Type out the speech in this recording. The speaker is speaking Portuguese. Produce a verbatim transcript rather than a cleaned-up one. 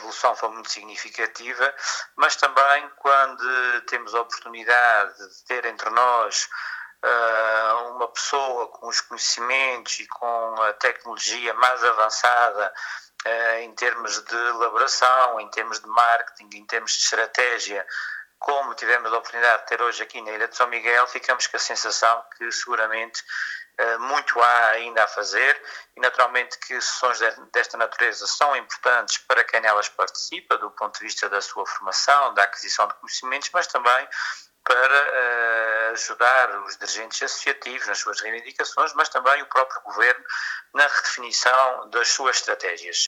evolução foi muito significativa, mas também quando temos a oportunidade de ter entre nós uh, uma pessoa com os conhecimentos e com a tecnologia mais avançada uh, em termos de elaboração, em termos de marketing, em termos de estratégia, como tivemos a oportunidade de ter hoje aqui na Ilha de São Miguel, ficamos com a sensação que seguramente muito há ainda a fazer e naturalmente que sessões desta natureza são importantes para quem nelas participa, do ponto de vista da sua formação, da aquisição de conhecimentos, mas também para uh, ajudar os dirigentes associativos nas suas reivindicações, mas também o próprio Governo na redefinição das suas estratégias.